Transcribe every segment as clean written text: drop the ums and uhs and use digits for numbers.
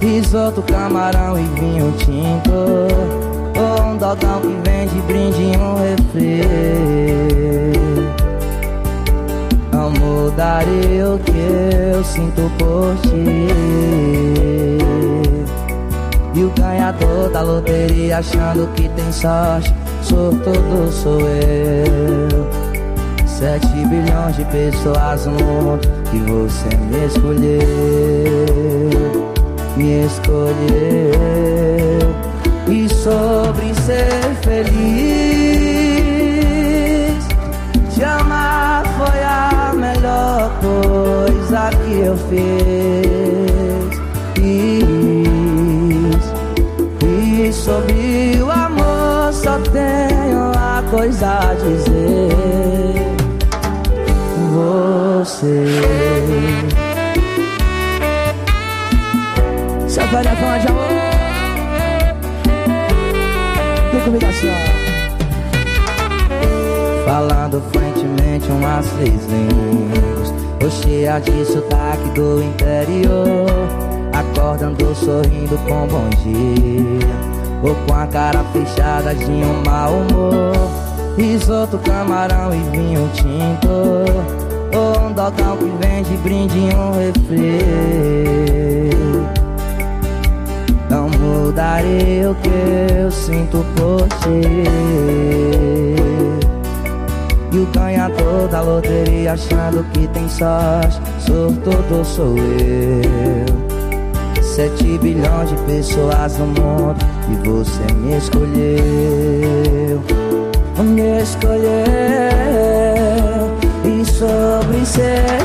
risoto, camarão e vinho tinto, ou um dogão que vem de brinde e um refri. Não mudaria o que eu sinto por ti. E o ganhador da loteria achando que tem sorte, sortudo sou eu. 7 bilhões de pessoas no mundo e você me escolheu, me escolheu. E sobre ser feliz, te amar foi a melhor coisa que eu fiz. E sobre o amor só tenho a coisa a dizer. Você se apaga fã de amor. Vem comigo assim, ó. Falando fluentemente umas 3 línguas, tô cheia de sotaque do interior. Acordando, sorrindo com bom dia, ou com a cara fechada de um mau humor. Risoto, camarão e vinho tinto, ou um dogão que vem de brinde e um refri. Não mudaria o que eu sinto por ti. E o ganhador da loteria achando que tem sorte, sortudo sou eu. 7 bilhões de pessoas no mundo e você me escolheu, me escolheu. E sobre ser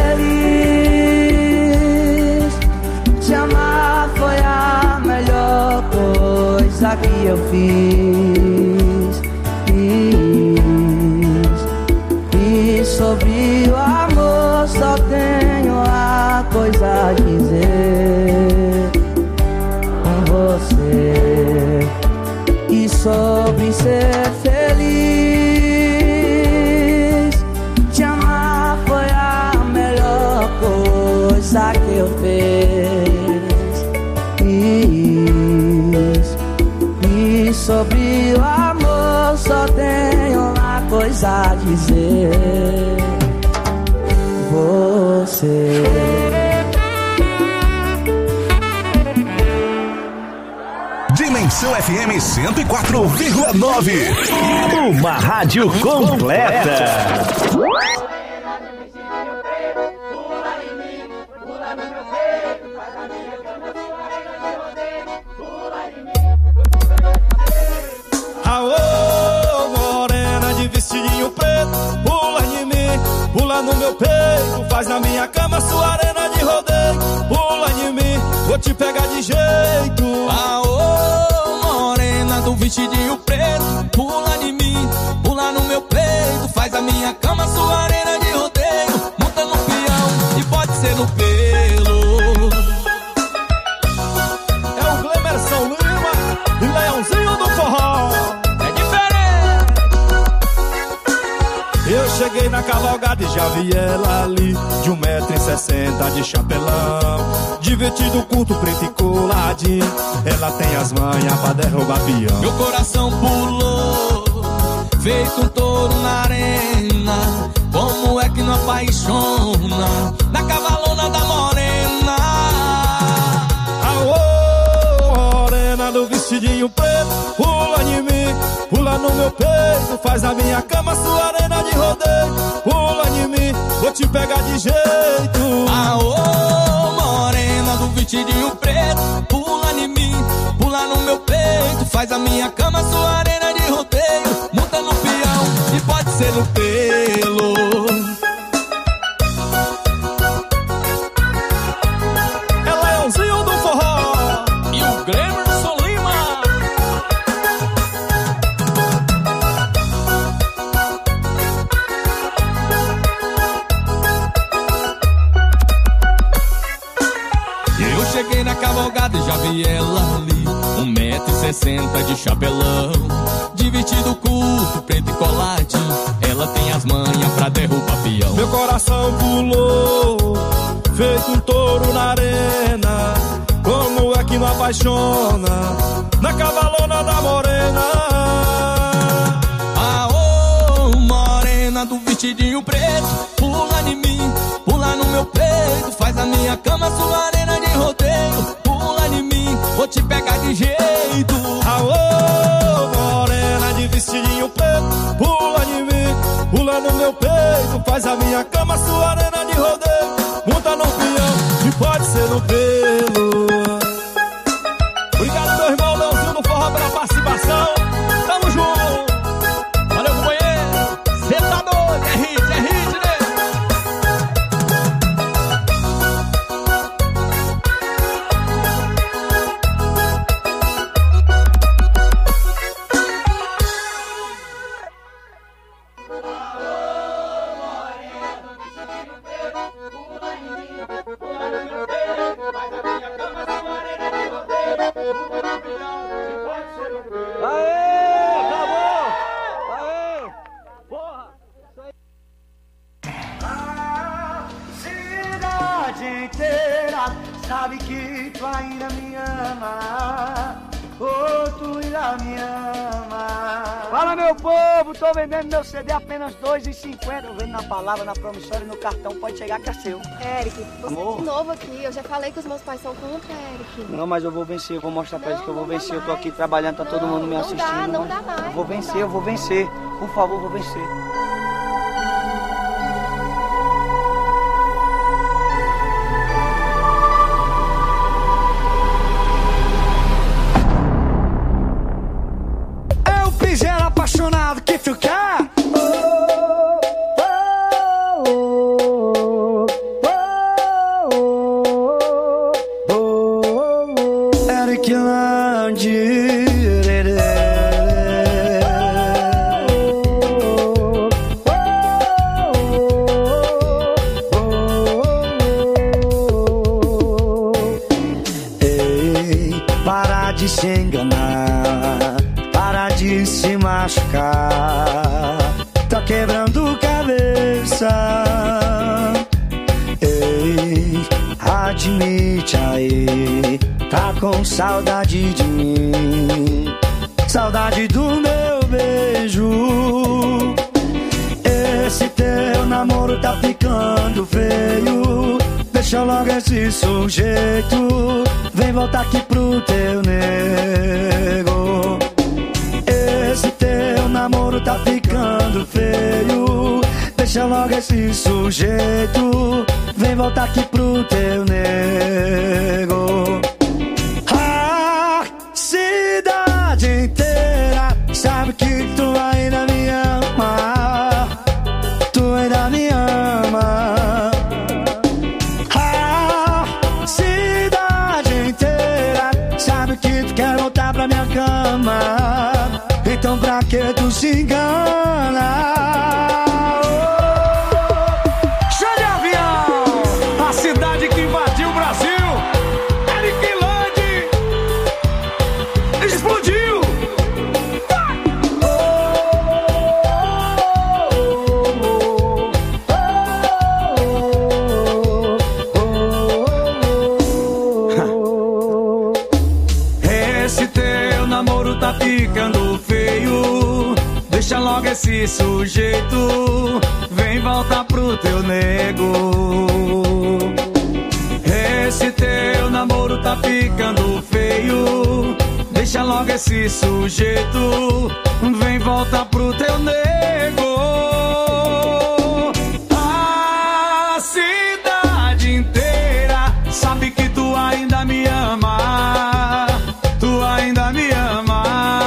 feliz, te amar foi a melhor coisa que eu fiz. E sobre o amor só tenho a coisa a dizer com você. E sobre ser feliz, te amar foi a melhor coisa que eu fiz. E sobre o amor só tenho uma coisa a dizer. Você. Dimensão FM 104,9. Uma rádio completa. Aô, morena de vestidinho preto, pula em mim, pula no meu peito, faz na minha cama sua arena de rodeio. Pula em mim, vou te pegar de jeito. Aô, morena do vestidinho preto, pula em mim, pula no meu peito, faz a minha cama sua arena de rodeio. Monta no peão e pode ser no pelo. É o Glemerson Lima e Leãozinho do Forró. Eu cheguei na cavalgada e já vi ela ali, de 1,60 m de chapelão, de vestido curto, preto e coladinho. Ela tem as manhas pra derrubar peão. Meu coração pulou, feito um touro na arena. Como é que não apaixona na cavalona da morena? Aô, morena do vestidinho preto, pula em mim, pula no meu peito, faz na minha cama sua arena de rodeio. Pula em mim, vou te pegar de jeito. Aô, morena do vestidinho preto, pula em mim, pula no meu peito, faz a minha cama sua arena de rodeio. Monta no peão e pode ser no pelo. É Leãozinho do Forró e o Glemerson Lima. Eu cheguei na cavalgada e já vi ela ali, 1,60 m de chapelão, de vestido curto, preto e coladinho. Ela tem as manhas pra derrubar peão. Meu coração pulou, feito um touro na arena. Como não apaixona na cavalona da morena. Aô, morena do vestidinho preto, pula em mim, pula no meu peito, faz a minha cama sua arena de rodeio. Pula em mim, vou te pegar de jeito. Aô, morena de vestidinho preto, pula em mim, pula no meu peito, faz a minha cama sua arena de rodeio. Monta no peão e pode ser no pelo. Obrigado, meu irmão Leozinho do Forró, pela participação. Tamo junto. Valeu, companheiro. Cê tá doido, é hit, né? Sabe que tu ainda me ama, oh, tu ainda me ama. Fala, meu povo, tô vendendo meu CD apenas R$2,50. Eu vendo na palavra, na promissória e no cartão, pode chegar que é seu. Eric, você é de novo aqui, eu já falei que os meus pais são contra, Eric. Não, mas eu vou vencer, eu vou mostrar pra eles que eu vou vencer. Eu tô aqui trabalhando, tá todo mundo me assistindo. Não dá mais. Eu vou vencer, por favor, eu vou vencer. Apaixonado que tu quer. Eric Landi. Ei, para de se enganar, para de se machucar, tá quebrando cabeça. Ei, admite aí, tá com saudade de mim, saudade do meu beijo. Esse teu namoro tá ficando feio, deixa logo esse sujeito, vem voltar aqui pro teu nego. Esse teu namoro tá ficando feio, deixa logo esse sujeito, vem voltar aqui pro teu nego. A cidade inteira sabe que tu ainda me ama, tu ainda me ama. A cidade inteira sabe que tu quer voltar pra minha cama, então pra que tu se engana? Show de avião! A cidade que invadiu o Brasil, Eric Landi, explodiu! Esse teu namoro tá ficando feio, deixa logo esse sujeito, vem voltar pro teu nego. Esse teu namoro tá ficando feio, deixa logo esse sujeito, vem voltar pro teu nego. A cidade inteira sabe que tu ainda me ama, tu ainda me ama.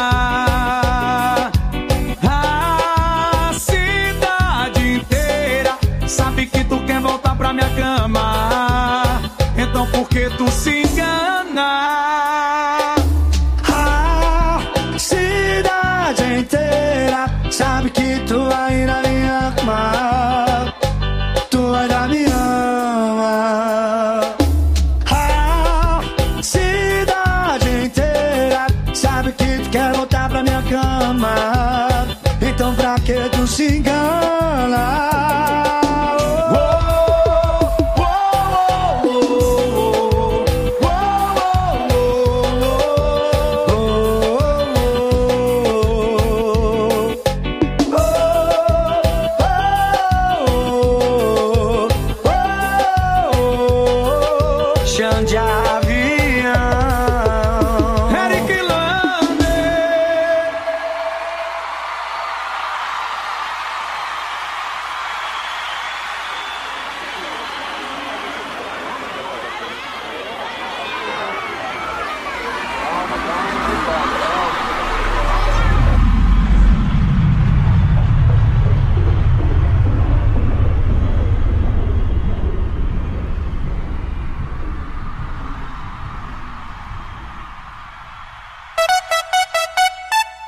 A cidade inteira sabe que tu quer voltar pra minha cama, então por que tu se engana? A cidade inteira sabe que tu ainda me ama, tu ainda me ama. A cidade inteira sabe que tu quer voltar pra minha cama, então pra que tu se engana?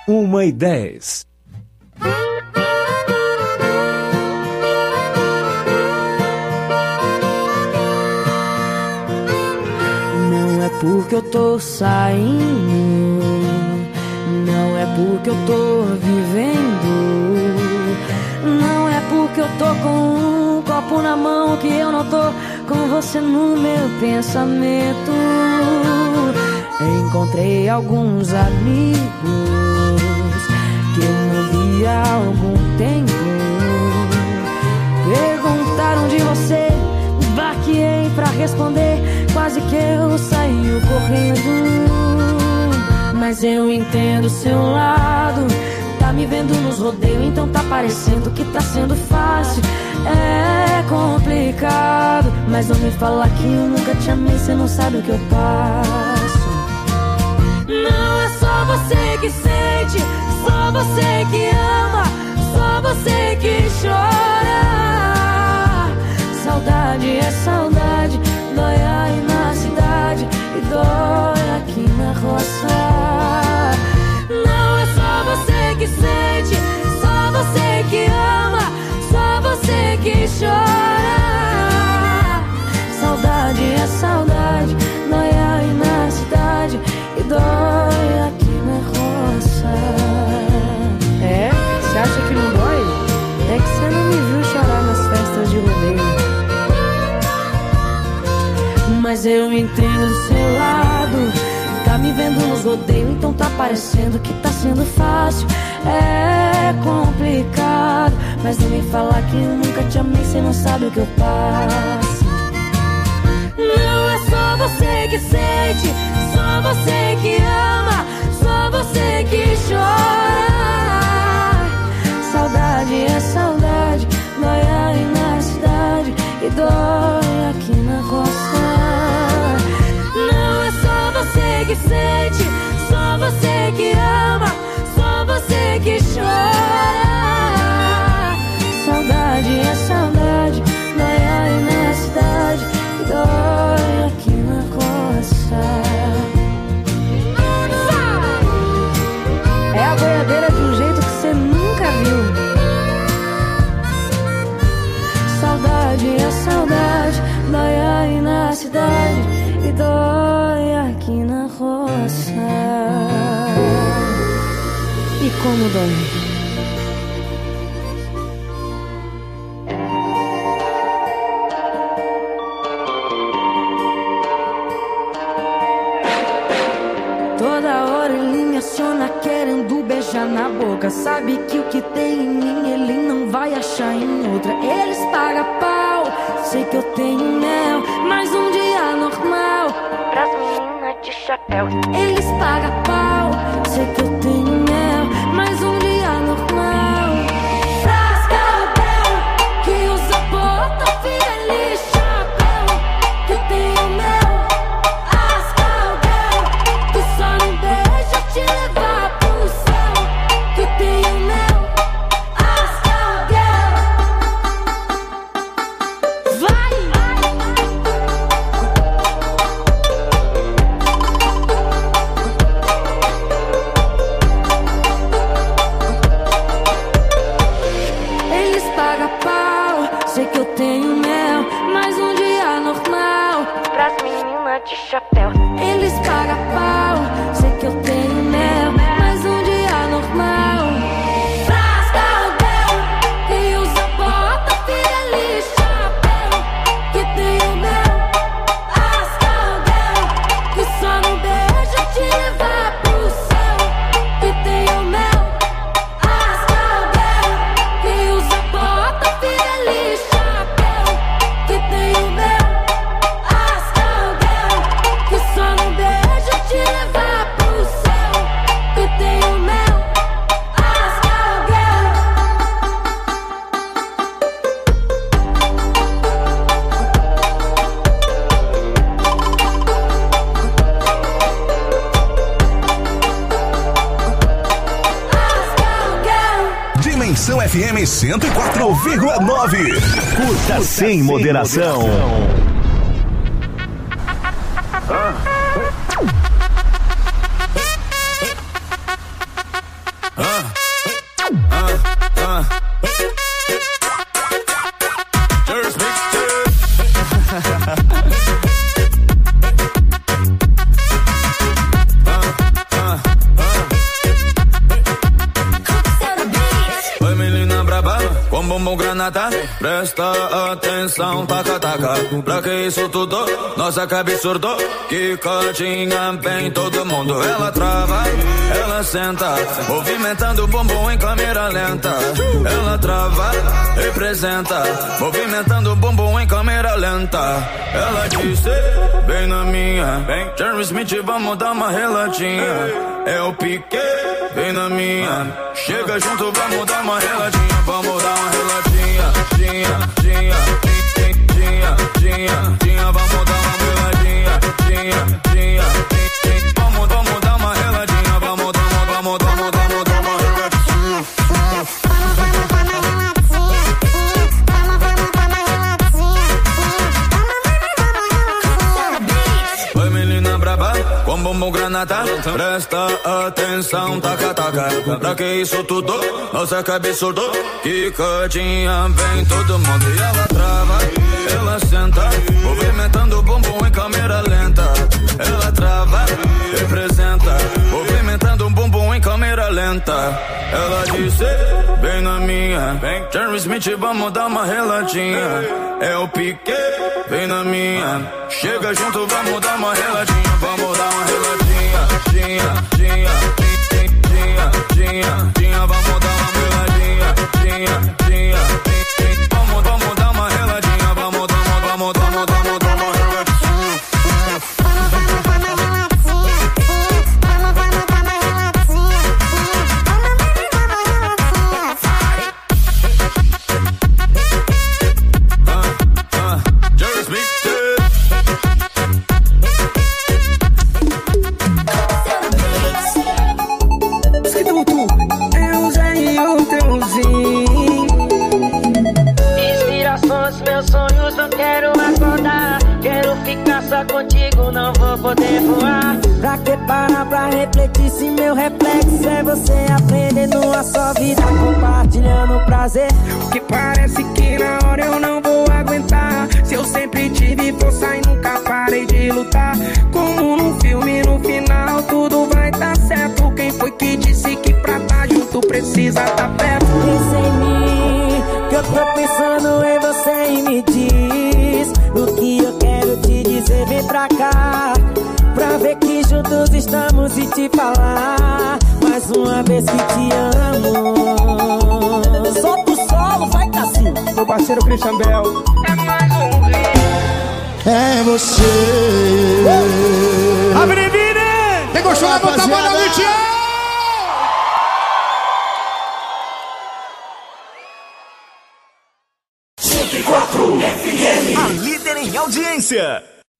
1h10. Não é porque eu tô saindo, não é porque eu tô vivendo, não é porque eu tô com um copo na mão que eu não tô com você no meu pensamento. Encontrei alguns amigos que eu não vi há algum tempo. Perguntaram de você, baqueei pra responder, quase que eu saí correndo. Mas eu entendo o seu lado, tá me vendo nos rodeios, então tá parecendo que tá sendo fácil. É complicado, mas não me fala que eu nunca te amei, cê não sabe o que eu passo. Não é só você que sente, só você que ama, só você que chora. Saudade é saudade, dói aí na cidade e dói aqui na roça. Não é só você que sente, só você que ama, só você que chora. Saudade é saudade, dói aí na cidade e dói aqui na roça. É? Você acha que não dói? É que você não me viu chorar nas festas de rodeio. Mas eu entendo do seu lado, tá me vendo nos rodeios, então tá parecendo que tá sendo fácil. É complicado, mas não me fala que eu nunca te amei, cê não sabe o que eu passo. Não é só você que sente, só você que ama, só você que chora. Saudade é saudade, dói aí na cidade e dói aqui na roça. Não é só você que sente, só você que ama, só você que chora. Saudade é saudade, dói aí na cidade e dói aqui na roça. É a boiadeira de um jeito que você nunca viu. Saudade é saudade, dói aí na cidade e dói aqui na roça. E como dói. Toda hora ele me aciona querendo beijar na boca. Sabe que o que tem em mim ele não vai achar em outra. Eles pagam pau, sei que eu tenho mel, mas um dia normal pras meninas de chapéu. Eles pagam pau, sei que eu tenho mel, mas um dia normal pras Gabriel que usa bota, feliz chapéu, que tenho mel. As Gabriel que só não deixa te levar pro céu, que tenho mel. As Gabriel vai. Eles pagam pau, sei que eu tenho mel, mas um dia normal pras meninas de chapéu. Eles pagam pau, sei que eu tenho mel, mas um dia normal pras Gabriel que usa bota, feliz chapéu, que tenho mel. As Gabriel que só não beija te levar pro céu, que tenho mel. As Gabriel que usa bota, feliz chapéu, que tenho mel. As Gabriel que só não beija te levar pro céu, que tenho mel. As Gabriel. As Gabriel. Dimensão FM 104,9. Curta sem moderação. granata, presta atenção, taca, taca. Pra que isso tudo? Nossa, que absurdo. Que cotinha bem todo mundo. Ela trava, ela senta, movimentando o bumbum em câmera lenta. Ela trava, representa, movimentando o bumbum em câmera lenta. Ela disse, vem na minha, Jerry Smith, vamos dar uma relatinha. É o Piqué, vem na minha, chega junto, vamos dar uma relatinha. Vamos dar uma relatinha, tinha, tinha, tinha, tinha, tinha, vamos dar uma reladinha, tinha, tinha, vamos dar uma reladinha, vamos dar uma reladinha. Oi, menina braba, com bumbum granata, presta atenção, taca, taca. Pra que isso tudo? Nossa, que absurdo. Que cotinha vem todo mundo. E ela trava, ela senta, movimentando o bumbum em câmera lenta. Ela trava, representa, movimentando o bumbum em câmera lenta. Ela disse, vem na minha, Jerry Smith, vamos dar uma relatinha. É o Piqué, vem na minha, chega junto, vamos dar uma reladinha. Vamos dar uma reladinha, tinha, tinha, tinha, tinha, tinha, vamos dar uma reladinha, tinha, tinha, vamos dar uma reladinha, vamos dar uma reladinha. Jerry Smith. Inspirações, meus sonhos, não quero acordar. Quero ficar só contigo, não vou poder voar. Pra que parar pra refletir se meu reflexo é você aprendendo a sua vida, compartilhando prazer. Que parece que na hora eu não vou aguentar. Se eu sempre tive força e nunca parei de lutar. Como num filme, no final tudo vai dar certo. Quem foi que disse que pra tá junto precisa tá perto? Pensa em mim, que eu tô pensando em você e me diz o que eu quero te dizer, vem pra cá. Pra ver que juntos estamos e te falar mais uma vez que te amo. Solta o solo, vai Cassinho. Meu parceiro Christian Bell. É mais um vídeo. É você. Abre Vire! Quem gostou da botar a mão no Tião? A líder em audiência.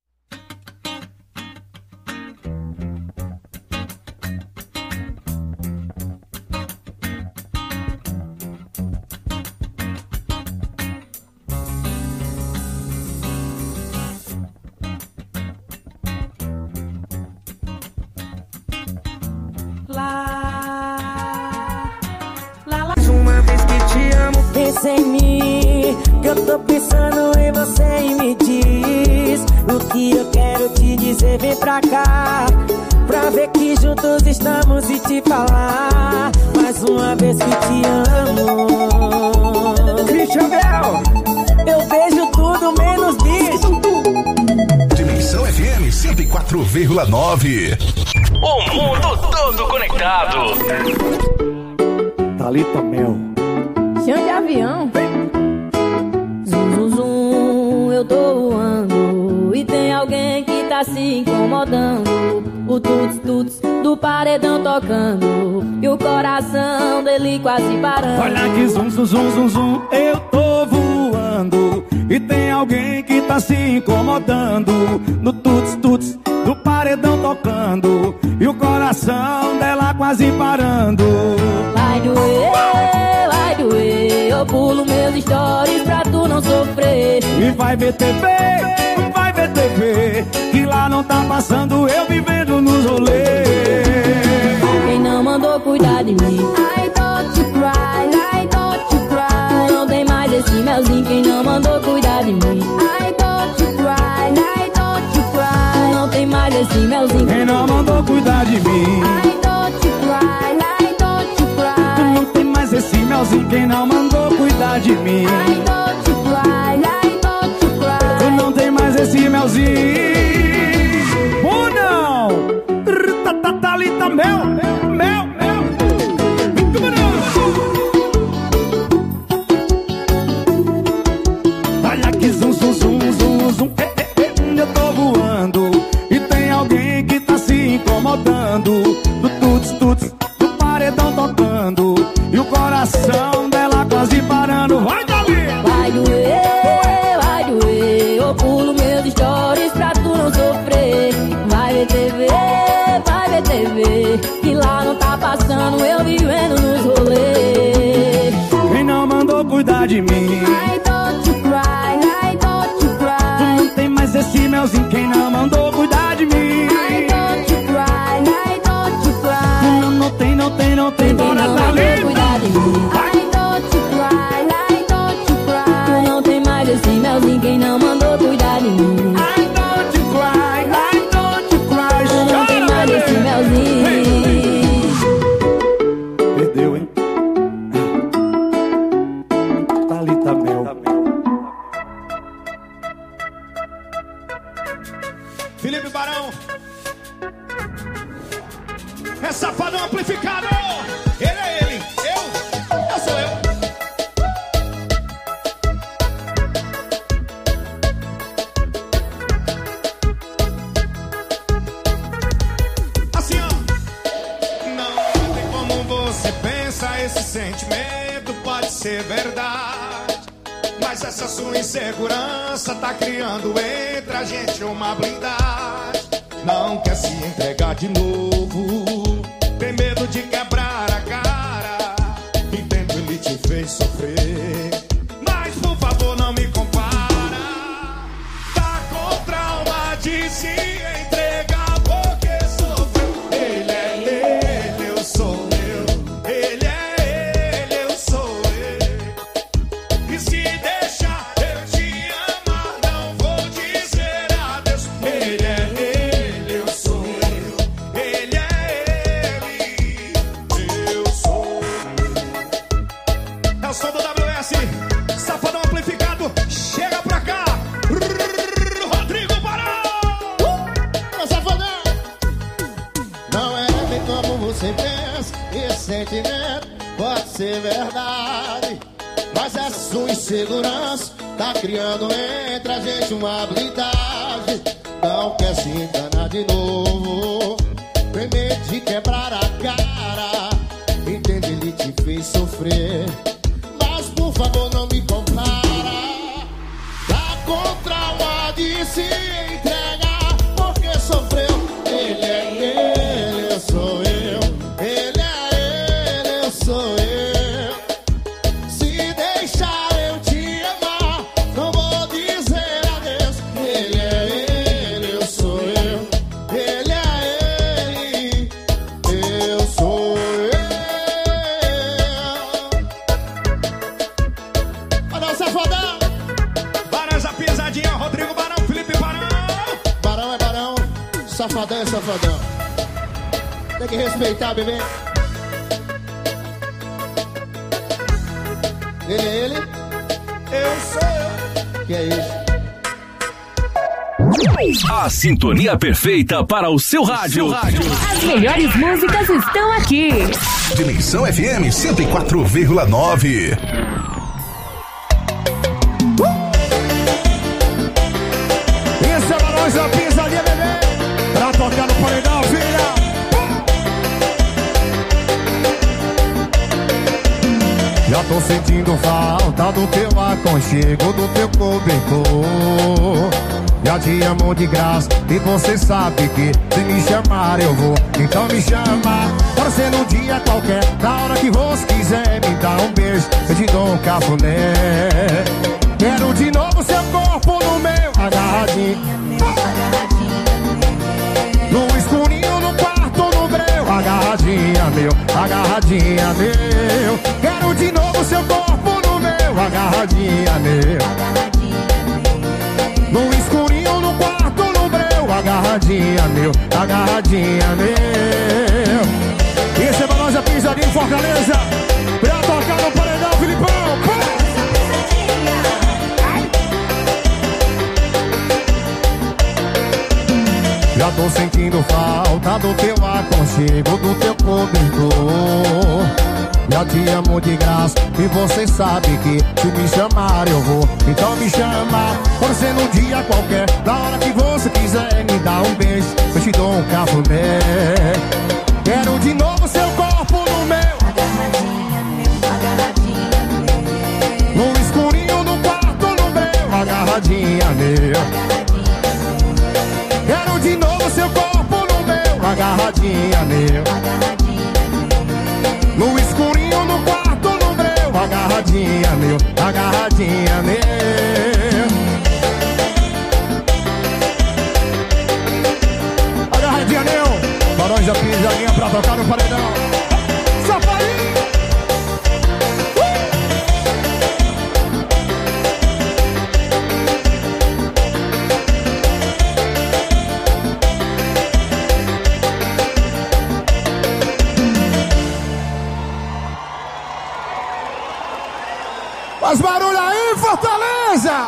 Mais uma vez que te amo. Pensa em mim, que eu tô pensando em você e me diz o que eu quero te dizer, vem pra cá. Pra ver que juntos estamos e te falar mais uma vez que te amo. Christian Bell. Eu vejo tudo menos bicho. Dimensão FM 104,9. O mundo todo conectado. Thalita Mel. Chão de avião. Zum, zum, zum, eu tô voando. E tem alguém que tá se incomodando. O tuts, tuts do paredão tocando. E o coração dele quase parando. Olha que zum, zum, zum, zum, zum, eu tô voando. E tem alguém que tá se incomodando. No tuts, tuts do paredão tocando. E o coração dela quase parando. Vai doer, eu pulo meus stories pra tu não sofrer. E vai ver TV, que lá não tá passando eu vivendo nos rolês. Quem não mandou cuidar de mim? I don't you cry, I don't you cry. Não tem mais esse melzinho. Quem não mandou cuidar de mim? I don't you cry, I don't you cry. Não tem mais esse melzinho. Quem não mandou cuidar de mim? I don't you cry, I don't you cry. Não tem mais esse melzinho. melzinho, quem não mandou cuidar de mim? I don't you cry, I don't you cry. Tu não tem mais esse melzinho. Ou não? Thalita, mel. Olha que zum, eu tô voando e tem alguém que tá se incomodando. Do tuts, do paredão tocando e o coração dela quase parando. Vai, Dali! Vai doer, eu pulo meus stories pra tu não sofrer. Vai ver TV, que lá não tá passando, eu vivendo nos rolês. Quem não mandou cuidar de mim? I don't you cry, I don't you cry. Tu não tem mais esse melzinho, quem não mandou cuidar de mim? I don't you cry, I don't you cry. Tu não tem, bora Dali! Cuidar de mim. I don't you cry, I don't you cry. Tu não tem mais esse melzinho, quem não mandou cuidar de mim? I don't you cry, I don't you cry. Tu não tem mais esse melzinho. Perdeu, hein? Thalita Mel. Felipe Barão. É safadão amplificado. Ele é ele, eu sou eu. Assim, ó. Não tem como você pensa, esse sentimento pode ser verdade, mas essa sua insegurança tá criando entre a gente uma blindagem. Não quer se entregar de novo, tem medo de quebrar a cara. Entendo, ele te fez sofrer, mas por favor não me compara. Tá com trauma de se entregar porque sofreu. Ele é ele, eu sou eu. Ele é ele, eu sou eu. E se deixar eu te amar, não vou dizer adeus. Ele é ele, eu sou eu. Ele é ele, eu sou eu. É o som do WS, safadão amplificado. Chega pra cá, Rodrigo Barão. Safadão. Não é bem como você pensa, esse sentimento pode ser verdade, mas essa sua insegurança tá criando entre a gente uma blindagem. Não quer se enganar de novo, tem medo de quebrar a cara. Entende, ele te fez sofrer, mas por favor não me compara. Tá com trauma de se entregar porque sofreu. Ele é ele, eu sou eu. Ele é ele, eu sou eu. Se deixar eu te amar, não vou dizer adeus. Ele é ele, eu sou eu. Ele é ele, eu sou eu. Olha o safadão. Barão, essa pisadinha, Rodrigo Barão, Felipe Barão. Barão é barão, safadão é safadão. Tem que respeitar, bebê. Ele é ele, eu sou eu. Que é isso? A sintonia perfeita para o seu rádio. As melhores músicas estão aqui. Dimensão FM 104,9. Isso é pra nós, a pisadinha, bebê. Pra tocar no paredão, filha. Já tô sentindo falta do teu aconchego, do teu cobertor. Já te amo de graça e você sabe que se me chamar eu vou. Então me chama, pode ser num dia qualquer, na hora que você quiser. Me dá um beijo, eu te dou um cafuné. Quero de novo seu corpo no meu, agarradinho, no escurinho, no quarto, no breu. Agarradinha meu, agarradinha meu. Quero de novo seu corpo no meu, agarradinha meu, no escurinho, no quarto, no breu. Agarradinha meu, agarradinha meu. Esse é pra nós, a pisadinha em Fortaleza, pra tocar no paredão. sentindo falta do teu aconchego, do teu cobertor. Já te amo de graça e você sabe que se me chamar eu vou. Então me chama, pode ser num dia qualquer, na hora que você quiser me dar um beijo, eu te dou um cafuné. Quero de novo seu corpo no meu, agarradinha meu, no escurinho do quarto no meu, agarradinha meu. Quero de novo seu corpo no meu, agarradinha meu, no escurinho no quarto no meu, agarradinha meu, agarradinha meu. Agarradinha meu, Barões da Pisadinha pra tocar no paredão. Safarinho! Faz barulho aí, Fortaleza!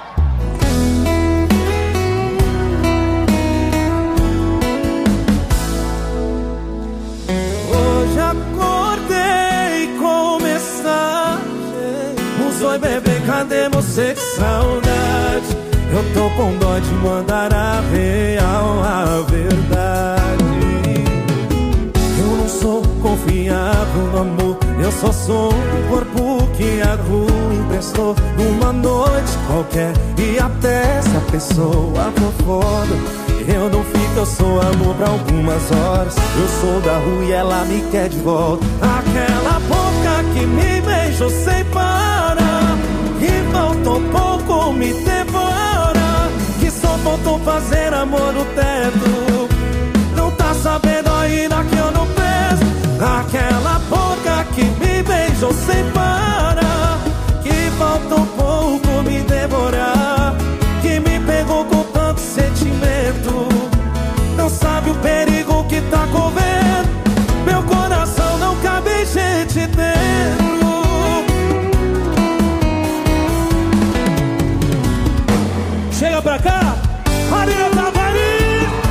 Hoje acordei com mensagem. Oi, bebê, cadê você? Que saudade. Eu tô com dó de mandar a real, a verdade. Eu não sou confiável no amor, eu só sou um corpo que a rua emprestou numa noite qualquer. E até se a pessoa for foda, eu não fico, eu sou amor pra algumas horas. Eu sou da rua e ela me quer de volta. Aquela boca que me beijou sem parar, que faltou pouco me devora, que só faltou fazer amor no teto. Não tá sabendo ainda que eu não peço. Aquela boca que me beijou sem parar, que faltou pouco me devorar, que me pegou com tanto sentimento. Não sabe o perigo que tá correndo. Meu coração não cabe gente dentro. Chega pra cá, Maria Tavares.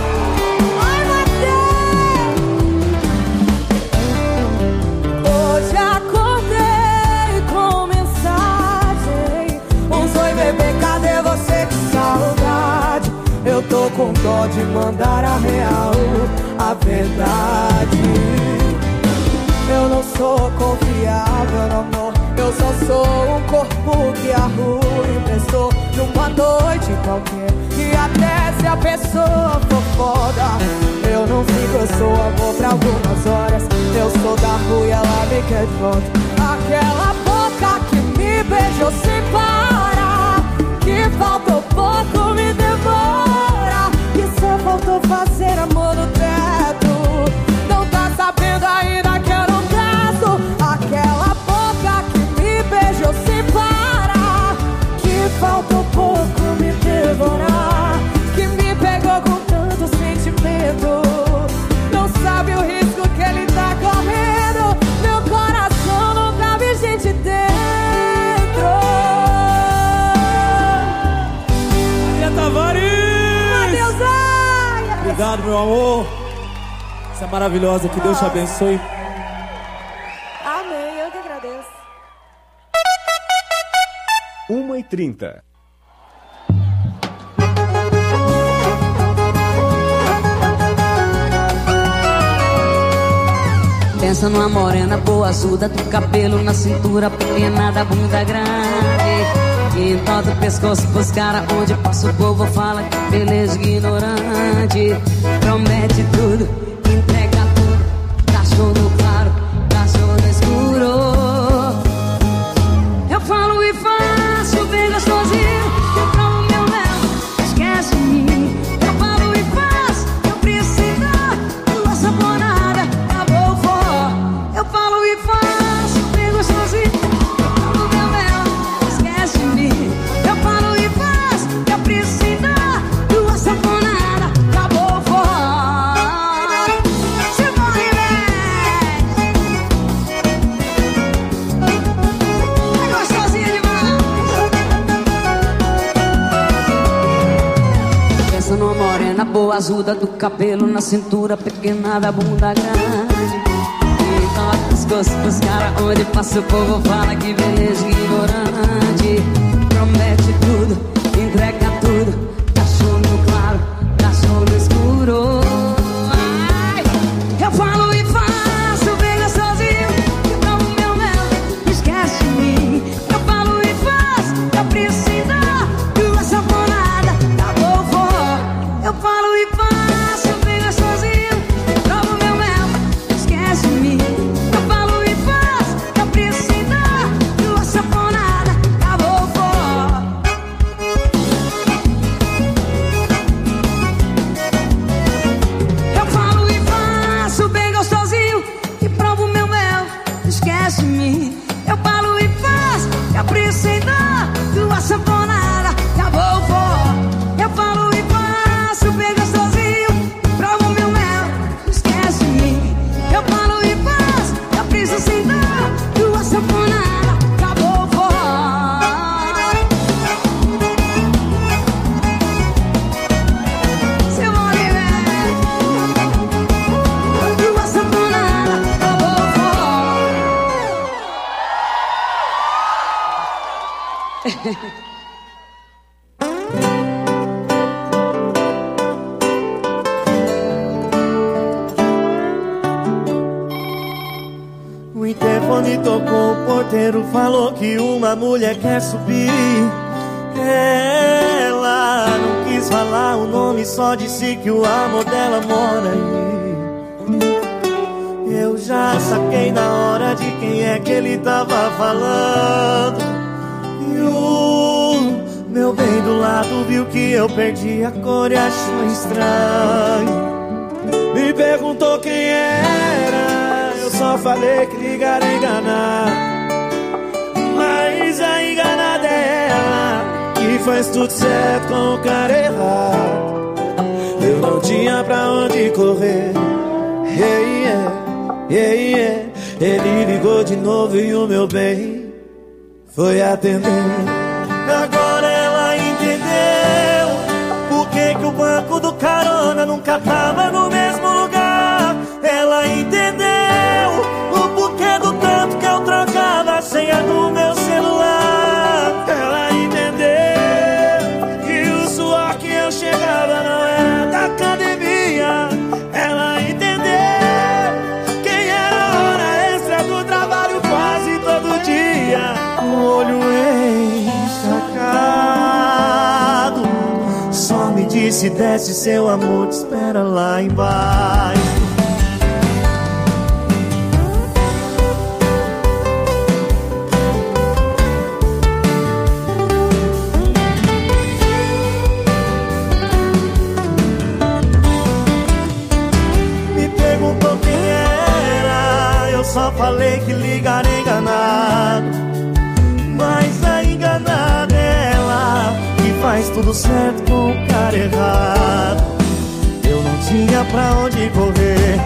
Hoje acordei com mensagem. Oi, bebê, cadê você? Que saudade. Eu tô com dó de mandar a real, a verdade. Eu não sou confiável no amor, eu só sou um corpo que a rua emprestou numa noite qualquer. E até se a pessoa for foda, eu não fico, eu sou amor pra algumas horas. Eu sou da rua e ela me quer de volta. Aquela boca que me beijou sem parar, que faltou pouco me devora, que só faltou fazer amor no teto. Não tá sabendo ainda que eu não caso. Aquela boca que me beijou sem parar, que faltou pouco me devorar, que me pegou com tanto sentimento. Não sabe o risco que ele tá correndo. Meu coração não cabe gente dentro. Maria Tavares. Adeus, ai. Obrigado, meu amor. Você é maravilhosa, que Deus te abençoe. Amém, eu que agradeço. 1h30. Pensa numa morena boa, azul, do cabelo na cintura, pequena da bunda grande, que entorta o pescoço pros caras, onde passa o povo fala que beleza ignorante. Promete tudo, entrega tudo, cachorro no claro, cachorro no escuro. Eu falo e faço bem gostosinho, eu provo meu mel, esquece de mim. Eu falo e faço, eu preciso da nossa bonada, acabou o forró. Eu falo e faço bem gostosinho, eu provo meu mel, esquece de mim. Eu falo e faço, eu preciso da nossa bonada, acabou o forró. cor azuda do cabelo, na cintura pequena da bunda grande. Então a pescoço pros caras, onde passa o povo fala que beleza ignorante. Promete tudo, entrega tudo, cachorro no claro, cachorro no escuro. Ai, eu falo e faço bem gostosinho, que tomo meu mel, esquece de mim. Eu falo e faço, capricho sem dó, tua sanfonada, acabou o forró. Eu falo e faço bem gostosinho, que tomo meu mel, esquece de mim. Eu falo e faço, capricho sem dó, tua sanfonada, acabou o forró. Eu falo e faço bem gostosinho, que provo meu mel, esquece de mim. Eu falo e faço, capricho sem dó, tua sanfonada, acabou o forró. Eu falo e faço bem gostosinho, que provo meu mel, esquece de mim. Eu falo e faço, capricho sem dó, tua sanfonada, acabou o forró. Seu Oliver, tua sanfonada, acabou o forró. O interfone tocou, o porteiro falou que uma mulher quer subir. Ela não quis falar o nome, só disse que o amor dela mora aí. Eu já saquei na hora de quem é que ele tava falando. E o meu bem do lado viu que eu perdi a cor e achou estranho. Me perguntou quem era, eu só falei que ligar é enganar. Mas a enganada é ela, que faz tudo certo com o cara errado. Eu não tinha pra onde correr. Ele ligou de novo e o meu bem foi atender. Agora ela entendeu por que o banco do carona nunca tava no mesmo lugar. Ela entendeu o porquê do tanto que eu trocava a senha do meu celular. Ela entendeu que o suor que eu chegava não era da academia. Ela entendeu quem era a hora extra do trabalho quase todo dia. O olho encharcado só me disse: desce, seu amor te espera lá embaixo. Me perguntou quem era, eu só falei que ligar é enganado. Mas a enganada é ela, que faz tudo certo com o cara errado. Eu não tinha pra onde correr.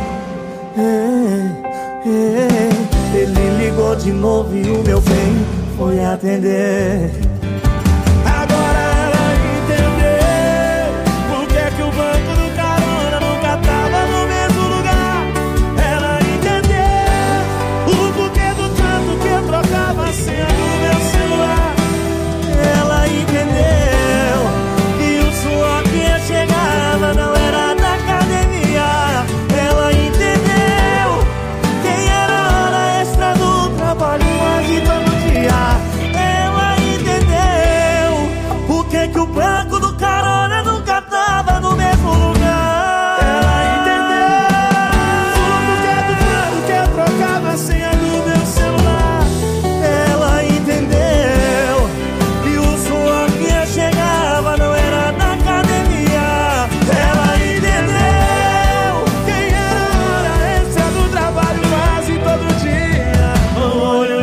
Ele ligou de novo e o meu bem foi atender. Agora ela entendeu por que o banco do carona nunca tava no mesmo lugar. Ela entendeu o porquê do tanto que eu trocava a senha do meu celular. Ela entendeu que o suor que eu chegava não era da academia. Ela entendeu quem era a hora extra do trabalho quase todo dia. Ela entendeu por que o banco do carona nunca tava no mesmo lugar. Ela entendeu o porquê do tanto que eu trocava a senha do meu celular. Ela entendeu que o suor que eu chegava não era na academia. Ela entendeu quem era a hora extra do trabalho quase todo dia. O olho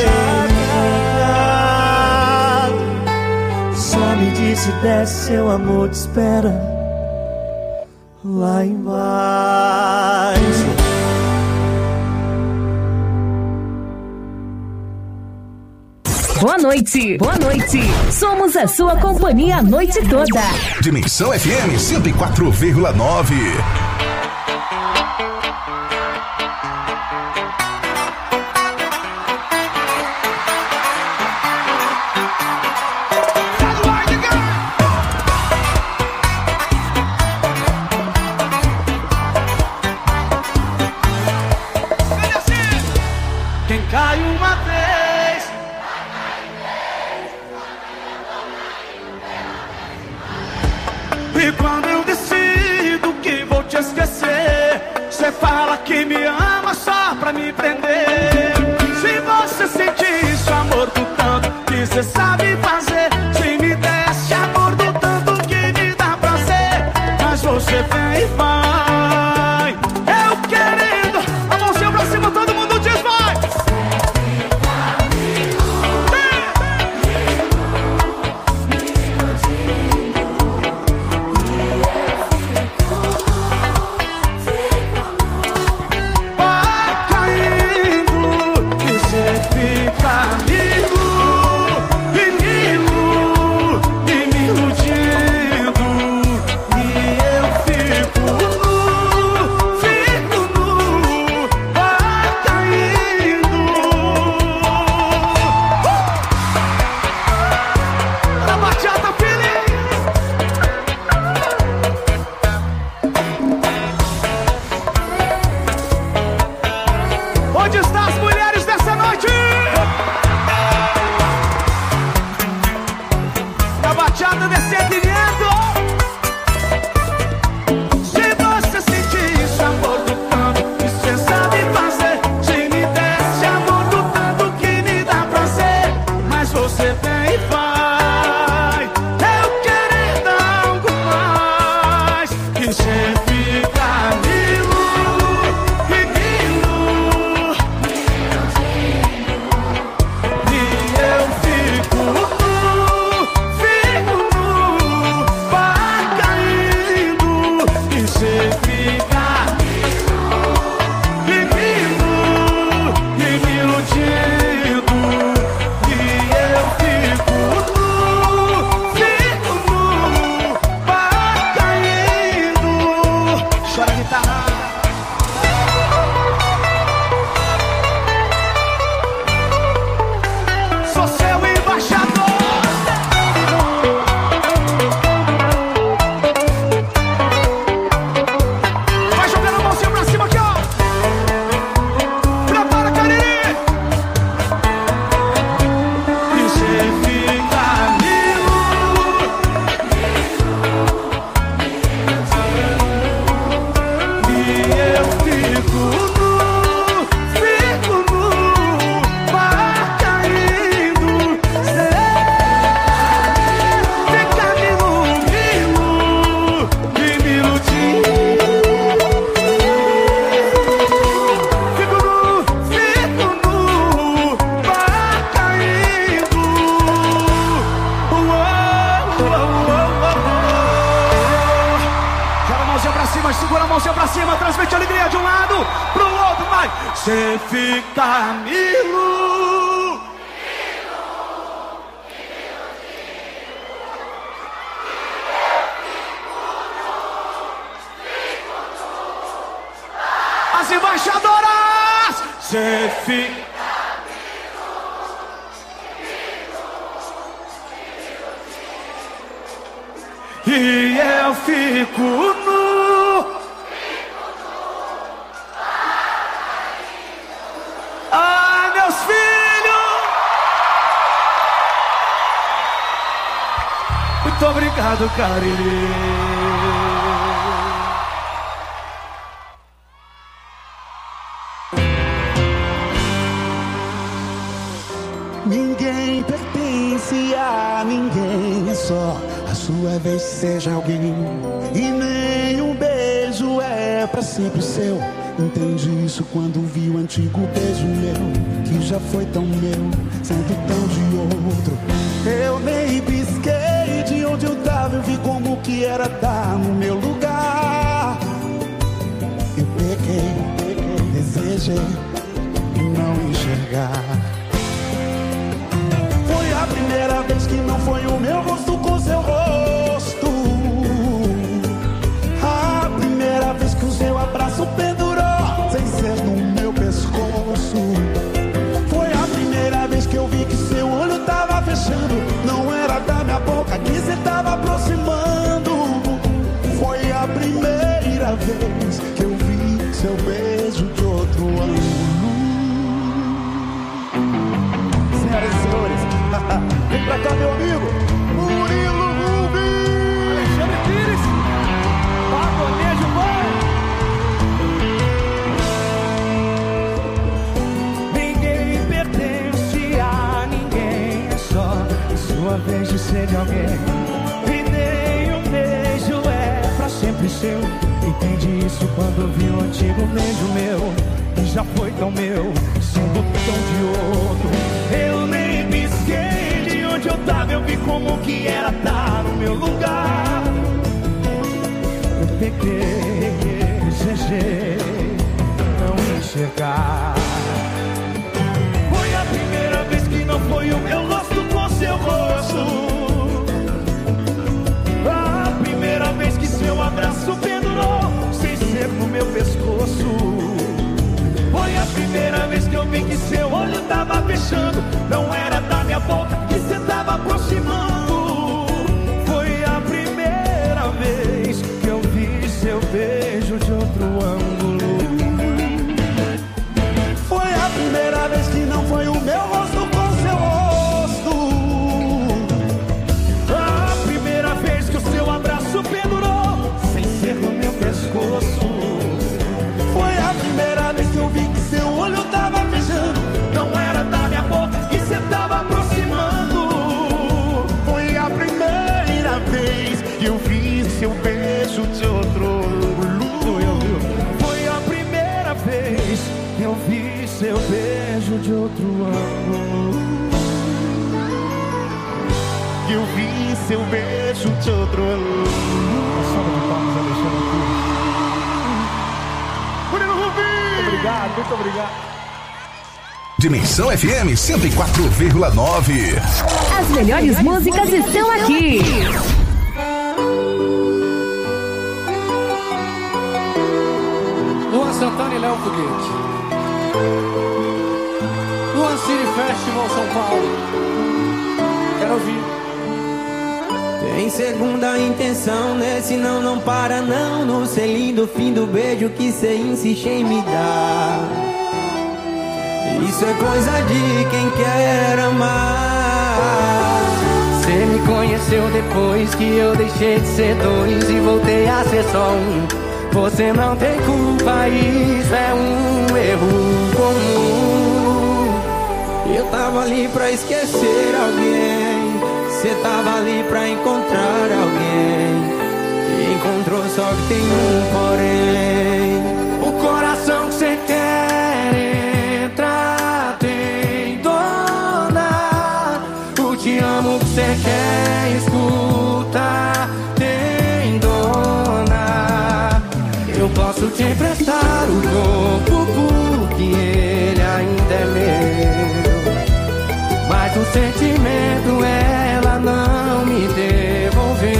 encharcado só me disse: desce, seu amor te espera lá embaixo. O boa noite. Boa noite. Somos a sua companhia a noite toda. Dimensão FM 104,9. Cai uma vez. E quando eu decido que vou te esquecer, cê fala que me ama só pra me prender. Se você sentir isso, amor, do tanto que cê sabe fazer, se me desse amor do tanto que me dá prazer, mas você vem e vai. Eu querendo, a mãozinha pra cima, todo mundo diz vai. Onde estão as mulheres dessa noite? A baixada desse sentimento. Se você sentir isso, amor, do tanto que cê sabe fazer, se me desse amor do tanto que me dá prazer, mas você vem e vai. Eu querendo algo mais, que cê fica segura a mãozinha pra cima, transmite alegria de um lado pro outro, vai. Cê fica Milo. As embaixadoras. Cê fica e eu fico nu. Ai, meus filhos! Muito obrigado, Cariri. Ninguém pertence a ninguém, é só a sua vez seja alguém. E nem um beijo é pra sempre seu. Entendi isso quando vi o antigo beijo meu, que já foi tão meu, sendo tão de outro. Eu nem pisquei de onde eu tava, eu vi como que era dar no meu lugar. Eu pequei, desejei não enxergar. Foi primeira vez que não foi o meu rosto com seu rosto. A primeira vez que o seu abraço pendurou sem ser no meu pescoço. Foi a primeira vez que eu vi que seu olho tava fechando, não era da minha boca que cê tava aproximando. Foi a primeira vez que eu vi seu beijo de outro ângulo. Senhoras e senhores, vem pra cá, meu amigo Murilo Rubens, Alexandre Pires, Pagonejo Boy. Ninguém pertence a ninguém, é só sua vez de ser de alguém. E nem um beijo é pra sempre seu. Entendi isso quando vi um antigo beijo meu, que já foi tão meu, sendo tão de outro. Eu nem pisquei de onde eu tava, eu vi como que era estar no meu lugar. Eu peguei, desejei não enxergar. Foi a primeira vez que não foi o meu rosto com seu rosto. A primeira vez que seu abraço pendurou sem ser no meu pescoço. Foi a primeira vez que eu vi que seu olho tava fechando, não era da minha boca que cê tava aproximando. Foi a primeira vez que eu vi seu beijo de outro ângulo. Foi a primeira vez que não foi o meu rosto com seu rosto. A primeira vez que o seu abraço pendurou sem ser no meu pescoço. Foi a primeira vez que eu vi que seu olho tava fechando, não era da minha boca que cê tava aproximando. Foi a primeira vez que eu vi seu beijo de outro ângulo. Foi a primeira vez que eu vi seu beijo de outro ângulo. Que eu vi seu beijo de outro ângulo. Obrigado, muito obrigado. Dimensão FM 104,9. As melhores músicas estão aqui. Luan Santana e Léo Foguete. Luan City Festival São Paulo. Quero ouvir. Tem segunda intenção nesse não para não. No selinho do fim do beijo que cê insiste em me dar. Isso é coisa de quem quer amar. Cê me conheceu depois que eu deixei de ser dois e voltei a ser só um. Você não tem culpa, isso é um erro comum. Eu tava ali pra esquecer alguém, cê tava ali pra encontrar alguém. E encontrou, só que tem um porém. O coração que cê quer entrar tem dona. O te amo que cê quer escutar tem dona. Eu posso te emprestar o corpo porque ele ainda é meu, mas o sentimento ela não me devolveu.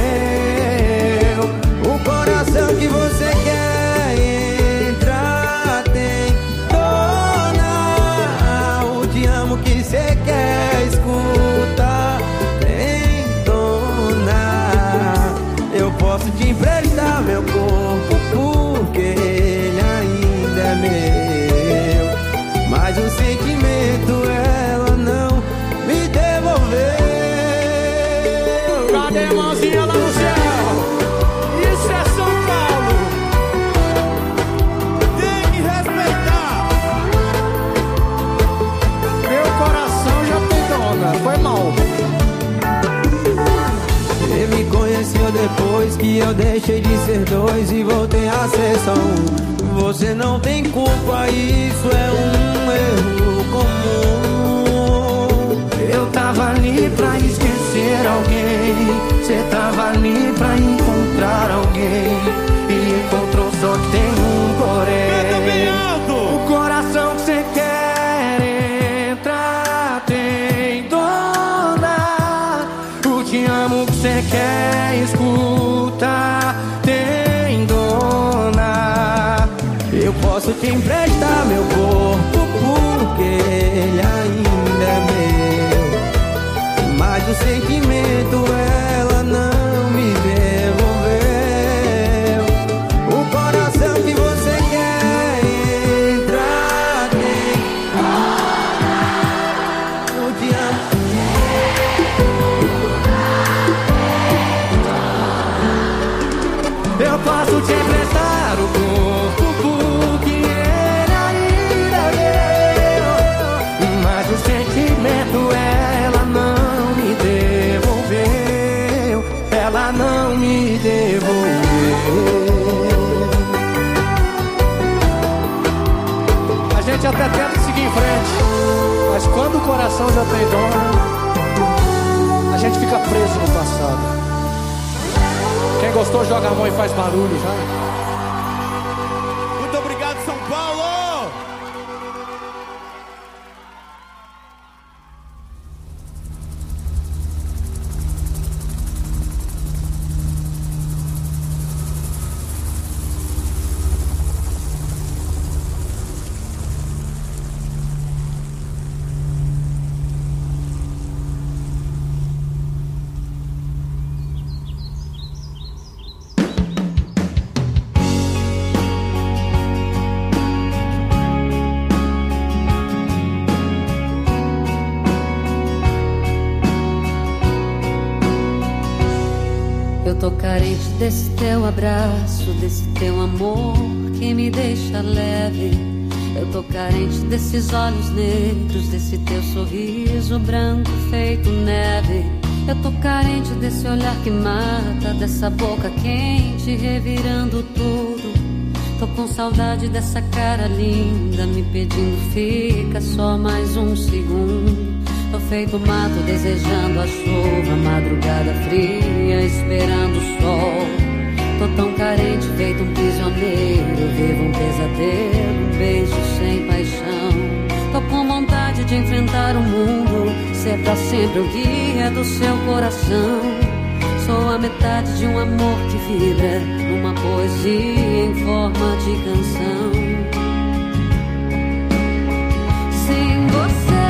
O coração que você quer entrar tem dona. O te amo que você quer escutar tem dona. Eu posso te emprestar meu corpo porque ele ainda é meu, mas o sentimento ela não me devolveu. Cadê a mãozinha lá no céu? Isso é São Paulo. Tem que respeitar. Meu coração já tem dona. Foi mal. Você me conheceu depois que eu deixei de ser dois e voltei a ser só um. Você não tem culpa, isso é um erro comum. Eu tava ali pra esquecer alguém, cê tava ali pra encontrar alguém. E encontrou, só que tem um porém. O coração que cê quer entrar tem dona. posso te emprestar meu corpo porque ele ainda é meu. Mas o sentimento ela não me devolveu. O coração que você quer entrar tem. Eu te amo. Eu posso te emprestar o corpo porque ele ainda é meu. Mas o sentimento ela não me devolveu. Ela não me devolveu. A gente até tenta seguir em frente, mas quando o coração já tem dono, a gente fica preso no passado. Quem gostou joga a mão e faz barulho, vai. Muito obrigado, São Paulo! Eu tô carente desse teu abraço, desse teu amor que me deixa leve. Eu tô carente desses olhos negros, desse teu sorriso branco feito neve. Eu tô carente desse olhar que mata, dessa boca quente revirando tudo. Tô com saudade dessa cara linda me pedindo fica só mais um segundo. Tô feito mato desejando a chuva, madrugada fria esperando o sol. Tô tão carente feito um prisioneiro, vivo um pesadelo, um beijo sem paixão. Tô com vontade de enfrentar o mundo, ser pra sempre o guia do seu coração. Sou a metade de um amor que vibra numa poesia em forma de canção. Sem você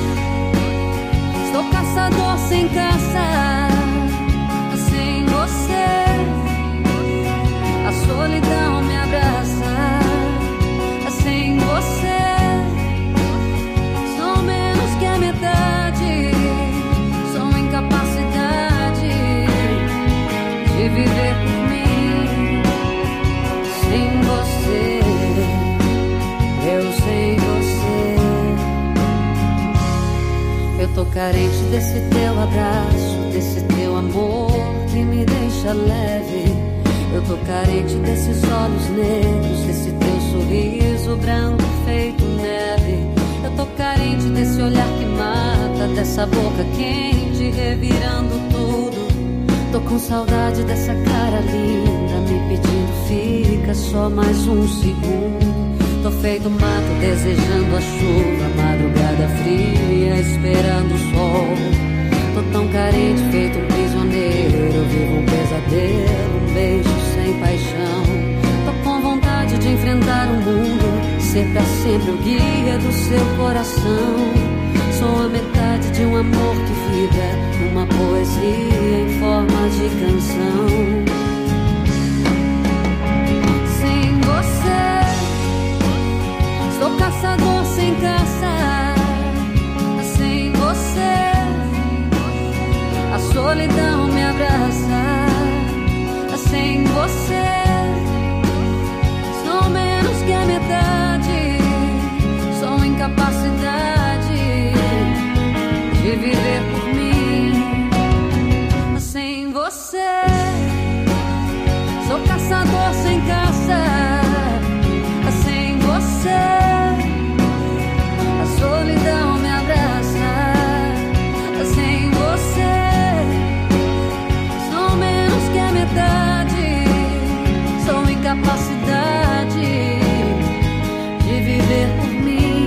sou caçador sem caça. Sem você a solidão me abraça. Sem você sou menos que a metade. Sou incapacidade de viver por mim. Sem você, eu sem você. Eu tô carente desse teu abraço, desse teu amor que me deixa leve. Eu tô carente desses olhos negros, desse teu sorriso branco feito neve. Eu tô carente desse olhar que mata, dessa boca quente revirando tudo. Tô com saudade dessa cara linda me pedindo fica só mais um segundo. Tô feito mato desejando a chuva, madrugada fria esperando o sol. Tô tão carente feito um prisioneiro, vivo um pesadelo, um beijo sem paixão. Tô com vontade de enfrentar o mundo, ser pra sempre o guia do seu coração. Sou a metade de um amor que vibra numa poesia em forma de canção. Sem você sou caçador sem caça. Sem você a solidão me abraça. Sem você sou menos que a metade. Sou incapacidade de viver por mim. Sem você sou caçador sem caça. Sem você a solidão me abraça. Sem você sou menos que a metade. Sou incapacidade de viver por mim.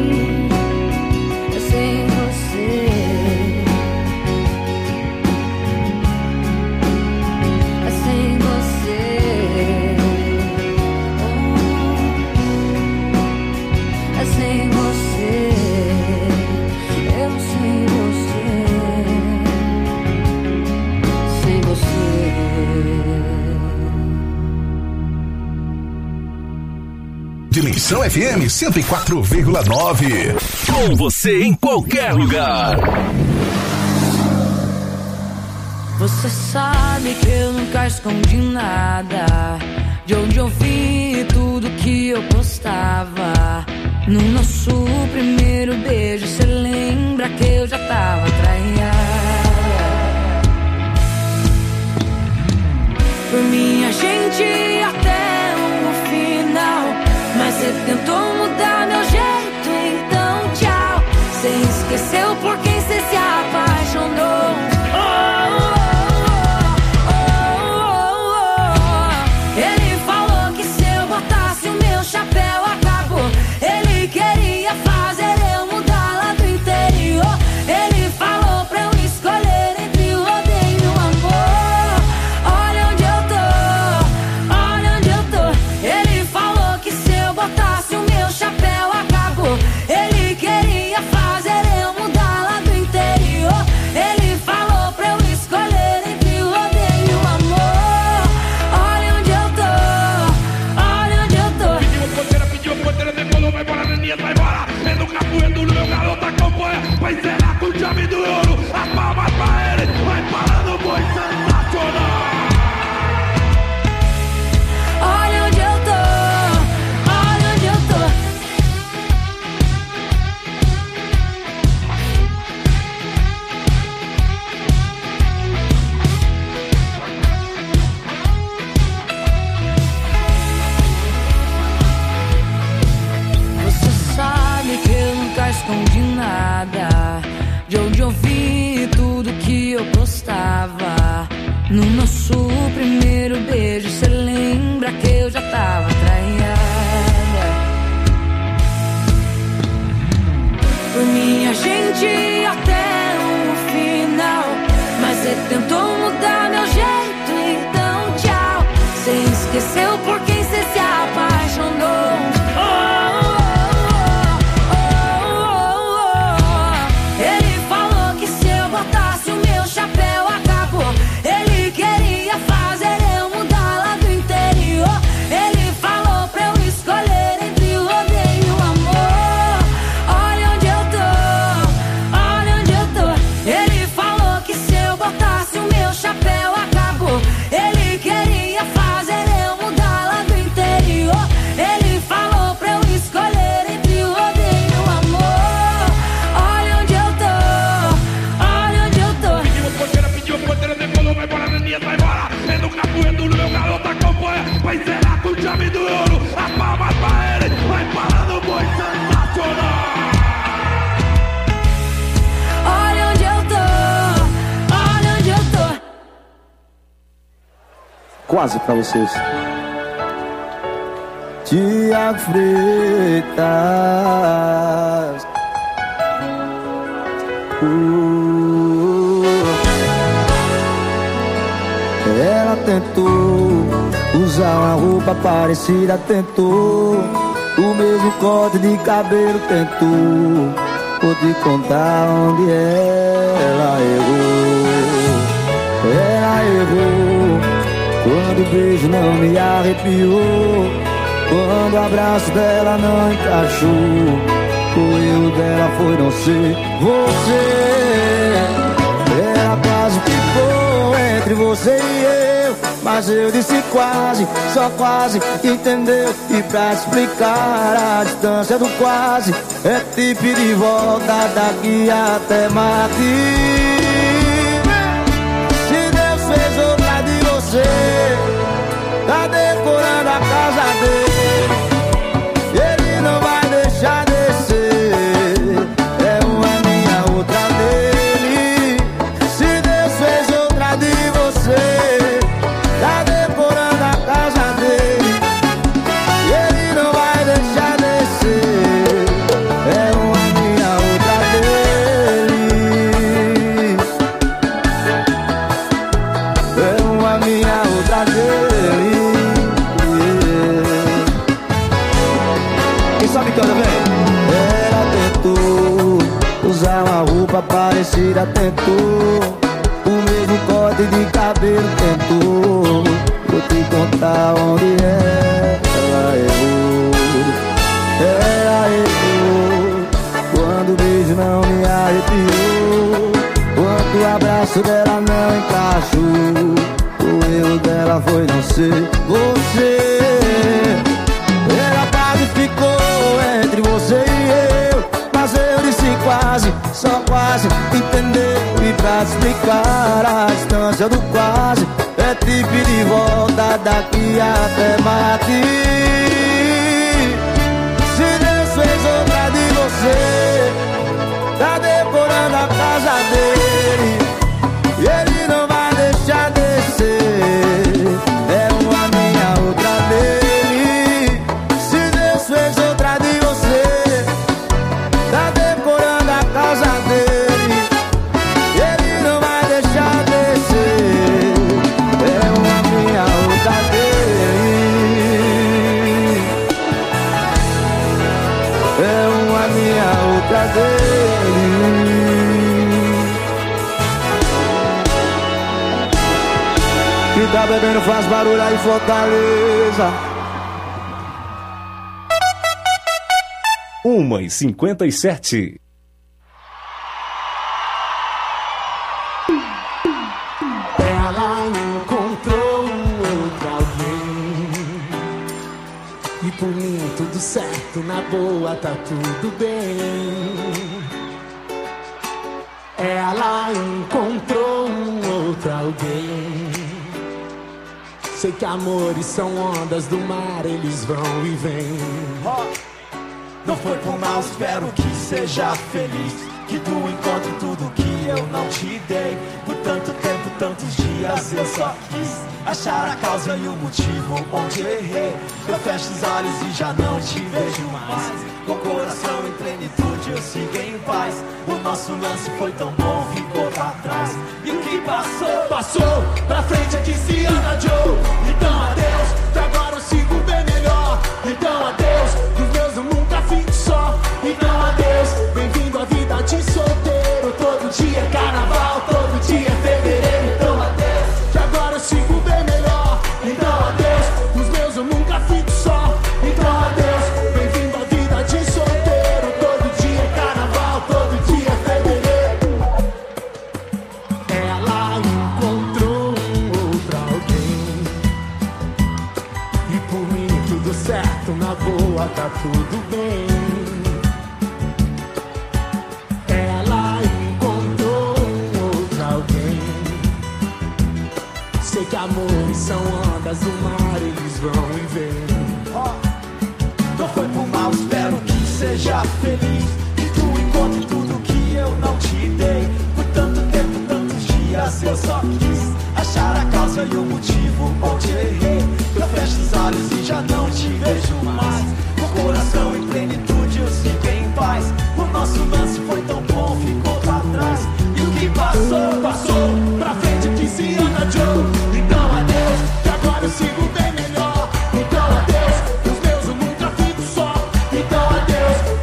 Sem você, sem você. Dimensão FM 104,9. Com você em qualquer lugar. Você sabe que eu nunca escondi nada. De onde eu vi tudo que eu postava. No nosso primeiro beijo, cê lembra que eu já tava traída. Por mim a gente ia até o final, mas cê tentou mudar meu jeito, então tchau. Cê esqueceu por quem cê se apaixonou. Ele falou que se eu botasse o meu chapéu acabou. Ele queria fazer eu mudar lá do interior. Ele falou pra eu escolher entre o rodeio e o amor. Olha onde eu tô, olha onde eu tô. Ele falou que se eu botasse o meu chapéu acabou. Ele queria fazer eu mudar lá do interior. Ele falou pra eu escolher entre o rodeio e o amor. Olha onde eu tô, olha onde eu tô. Pediu porteira, decolou, vai embora, Neninha, vai embora. É no capoeiro do meu garoto acompanha. Vai zerar com o chave do ouro. As palmas pra ele, vai parando o boi sensacional. Olha onde eu tô, olha onde eu tô. Você sabe que eu nunca escondi nada. De onde eu vi tudo que eu postava. No nosso primeiro beijo, cê lembra que eu já tava traída. Por mim a gente ia até o final, mas cê tentou mudar meu jeito, então tchau. Cê esqueceu por quem cê se apaixonou. Ele falou que se eu botasse o meu chapéu acabou. Ele queria fazer eu mudar lá do interior. Ele falou pra eu escolher entre o rodeio e o amor. Olha onde eu tô, olha onde eu tô. Ele falou que se eu botasse o meu chapéu acabou. Ele queria fazer eu mudar lá do interior. Ele falou pra eu escolher entre o rodeio e o amor. Olha onde eu tô, olha onde eu tô. Pediu porteira, decolou, vai embora, Neninha, vai embora. É no capoeiro do meu garoto acompanha. Vai zerar com o chave do ouro. As palmas pra ele, vai parando o boi sensacional. Olha onde eu tô, olha onde eu tô. Quase pra vocês. Tiago Freitas. Ela tentou usar uma roupa parecida, tentou o mesmo corte de cabelo, tentou. Vou te contar onde ela errou. Ela errou quando o beijo não me arrepiou, quando o abraço dela não encaixou. O erro dela foi não ser você. Ela quase ficou entre você e eu, mas eu disse quase, só quase, entendeu? E pra explicar a distância do quase, é te pedir de volta daqui até Marte. Se Deus fez outra de você, tá decorando a casa dele, ele não vai deixar descer. É uma minha, outra dele. Se Deus fez outra de você, tá decorando a casa dele, ele não vai deixar descer. É uma minha, outra dele. É uma minha, outra dele. Quem sabe canta, velho? Ela tentou usar uma roupa parecida, tentou o mesmo corte de cabelo, tentou. Vou te contar onde ela errou. Ela errou quando o beijo não me arrepiou, quando o abraço dela não encaixou. O erro dela foi não ser você. Ela quase ficou entre você e eu, mas eu disse quase, só quase, entendeu? E pra te explicar a distância do quase, é te pedir volta daqui até Mati. Se Deus fez outra de você, tá decorando a casa dele, e ele não vai deixar descer. É uma minha, outra dele. Se Deus fez outra de você, tá decorando a casa dele, e ele não vai deixar descer. É uma minha, outra dele. É uma minha, outra dele. Que tá bebendo faz barulho aí, Fortaleza. 1h57. Ela encontrou outro alguém, e por mim tudo certo, na boa tá tudo bem. Ela encontrou outro alguém. Sei que amores são ondas do mar, eles vão e vêm. Não foi por mal, espero que seja feliz, que tu encontre tudo que eu não te dei. Por tanto tempo, tantos dias eu só quis achar a causa e o motivo onde errei. Eu fecho os olhos e já não te vejo mais. Com o coração em plenitude eu sigo em paz. O nosso lance foi tão bom, ficou pra trás. E o que passou? Passou, pra frente aqui se anda, Joe. Então adeus, que agora eu sigo bem melhor. Então adeus, dos meus eu nunca fico só. Então adeus, bem-vindo à vida de solteiro. Todo dia é carnaval, todo dia é fevereiro. Então adeus, que agora eu sigo bem melhor. Então adeus, dos meus eu nunca fico só. Então adeus, bem-vindo à vida de solteiro. Todo dia é carnaval, todo dia é fevereiro. Ela encontrou outro alguém, e por mim tudo certo, na boa tá tudo bem. Ela encontrou outro alguém. Sei que amores são ondas do mar, eles vão e vêm. Não foi por mal, espero que seja feliz,